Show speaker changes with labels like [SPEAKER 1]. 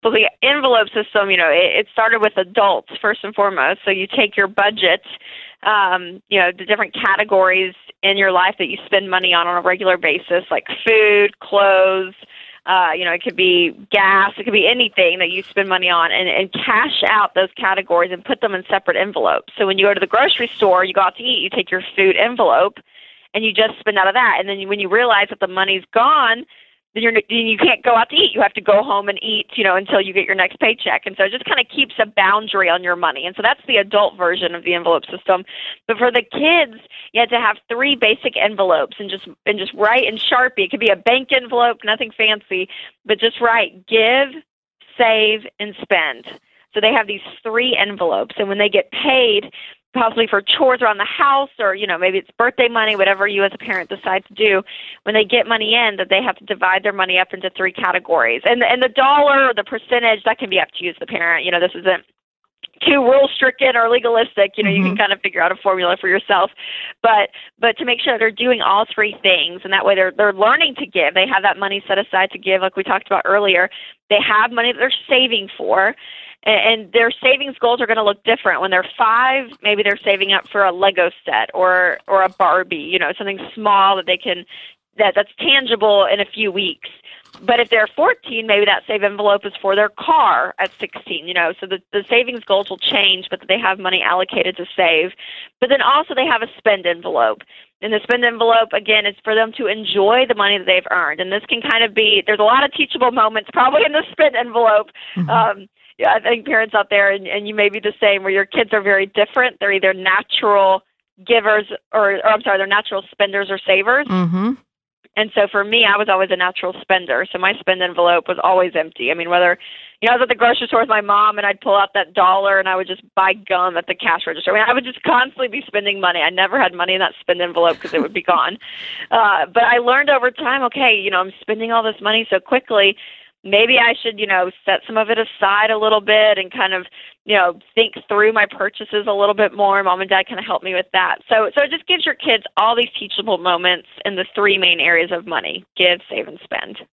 [SPEAKER 1] So the envelope system, it started with adults first and foremost. So you take your budget, the different categories in your life that you spend money on a regular basis, like food, clothes, it could be gas, it could be anything that you spend money on, and cash out those categories and put them in separate envelopes. So when you go to the grocery store, you go out to eat, you take your food envelope, and you just spend out of that. And then when you realize that the money's gone, then you can't go out to eat. You have to go home and eat, until you get your next paycheck. And so it just kind of keeps a boundary on your money. And so that's the adult version of the envelope system. But for the kids, you had to have 3 basic envelopes and just write in Sharpie. It could be a bank envelope, nothing fancy, but just write give, save, and spend. So they have these 3 envelopes. And when they get paid, possibly for chores around the house, or maybe it's birthday money, whatever you as a parent decide to do, when they get money in, that they have to divide their money up into 3 categories. And the dollar or the percentage, that can be up to you as the parent. This isn't too rule stricken or legalistic. You can kind of figure out a formula for yourself, but to make sure they're doing all 3 things, and that way they're learning to give. They have that money set aside to give, like we talked about earlier. They have money that they're saving for. And their savings goals are going to look different. When they're 5, maybe they're saving up for a Lego set or a Barbie, something small that they can that's tangible in a few weeks. But if they're 14, maybe that save envelope is for their car at 16, so the savings goals will change, but they have money allocated to save. But then also they have a spend envelope. And the spend envelope, again, is for them to enjoy the money that they've earned. And this can kind of be, there's a lot of teachable moments probably in the spend envelope. I think parents out there, and you may be the same, where your kids are very different. They're either natural givers they're natural spenders or savers.
[SPEAKER 2] Mm-hmm.
[SPEAKER 1] And so for me, I was always a natural spender. So my spend envelope was always empty. I mean, whether, I was at the grocery store with my mom and I'd pull out that dollar and I would just buy gum at the cash register. I would just constantly be spending money. I never had money in that spend envelope because it would be gone. But I learned over time, okay, I'm spending all this money so quickly. Maybe I should, set some of it aside a little bit and kind of, think through my purchases a little bit more. Mom and Dad kind of helped me with that. So it just gives your kids all these teachable moments in the 3 main areas of money: give, save, and spend.